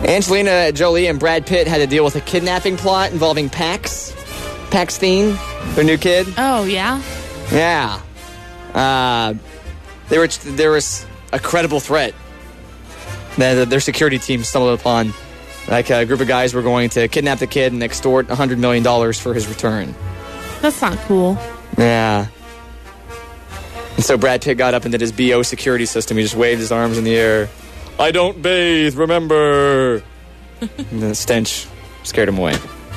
Angelina Jolie and Brad Pitt had to deal with a kidnapping plot involving Paxton, their new kid. Oh, yeah? Yeah. There was a credible threat that their security team stumbled upon. Like a group of guys were going to kidnap the kid and extort $100 million for his return. That's not cool. Yeah. And so Brad Pitt got up and did his BO security system. He just waved his arms in the air. I don't bathe, remember. And the stench scared him away.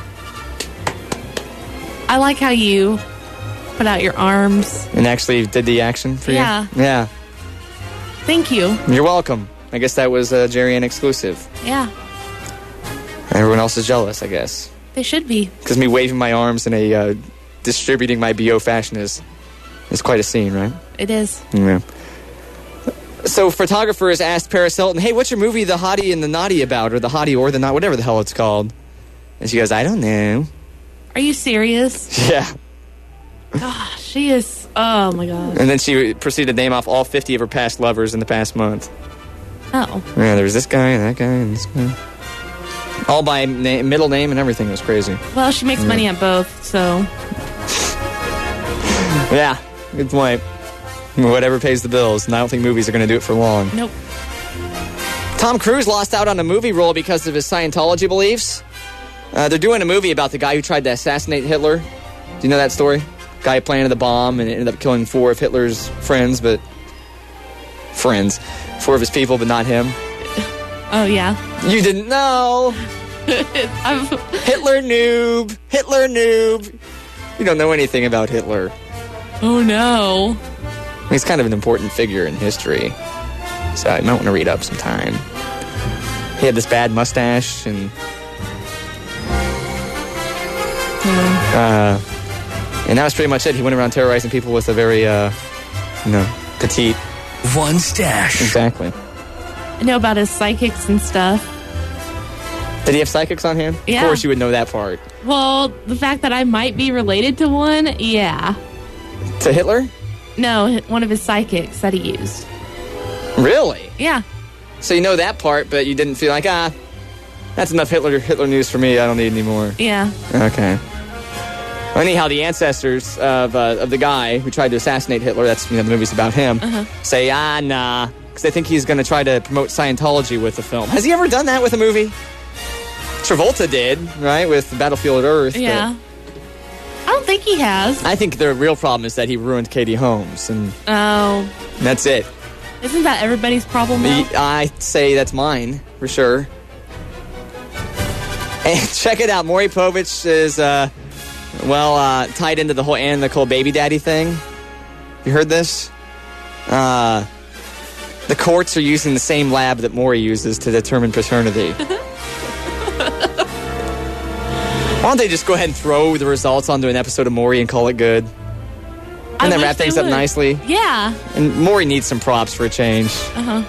I like how you put out your arms. And actually did the action for you? Yeah. Thank you. You're welcome. I guess that was a Jerry Ann exclusive. Yeah. Everyone else is jealous, I guess. They should be. Because me waving my arms in a distributing my BO fashion is quite a scene, right? It is. Yeah. So photographers asked Paris Hilton, hey, what's your movie The Hottie and the Naughty about? Or The Hottie or the Not, whatever the hell it's called. And she goes, I don't know. Are you serious? Yeah. Gosh, she is... Oh, my God. And then she proceeded to name off all 50 of her past lovers in the past month. Oh. Yeah, there was this guy and that guy and this guy. All by middle name and everything. It was crazy. Well, she makes money at both, so... Yeah, good point. Whatever pays the bills, and I don't think movies are going to do it for long. Nope. Tom Cruise lost out on a movie role because of his Scientology beliefs. They're doing a movie about the guy who tried to assassinate Hitler. Do you know that story? Guy who planted the bomb and ended up killing 4 of Hitler's friends, 4 of his people, but not him. Oh, yeah. You didn't know. Hitler noob. You don't know anything about Hitler. Oh, no. He's kind of an important figure in history, so I might want to read up sometime. He had this bad mustache, and that was pretty much it. He went around terrorizing people with a very, petite... One stash. Exactly. I know about his psychics and stuff. Did he have psychics on hand? Yeah. Of course you would know that part. Well, the fact that I might be related to one, yeah. To Hitler? No, one of his psychics that he used. Really? Yeah. So you know that part, but you didn't feel like, that's enough Hitler news for me. I don't need any more. Yeah. Okay. Anyhow, the ancestors of the guy who tried to assassinate Hitler, that's the movie's about him, say, nah, because they think he's going to try to promote Scientology with the film. Has he ever done that with a movie? Travolta did, right, with Battlefield Earth. Yeah. I don't think he has. I think the real problem is that he ruined Katie Holmes, and oh, that's it. Isn't that everybody's problem, though? I'd say that's mine, for sure. And check it out, Maury Povich is, tied into the whole Anna Nicole baby daddy thing. You heard this? The courts are using the same lab that Maury uses to determine paternity. Why don't they just go ahead and throw the results onto an episode of Maury and call it good? And then wrap things up nicely? Yeah. And Maury needs some props for a change.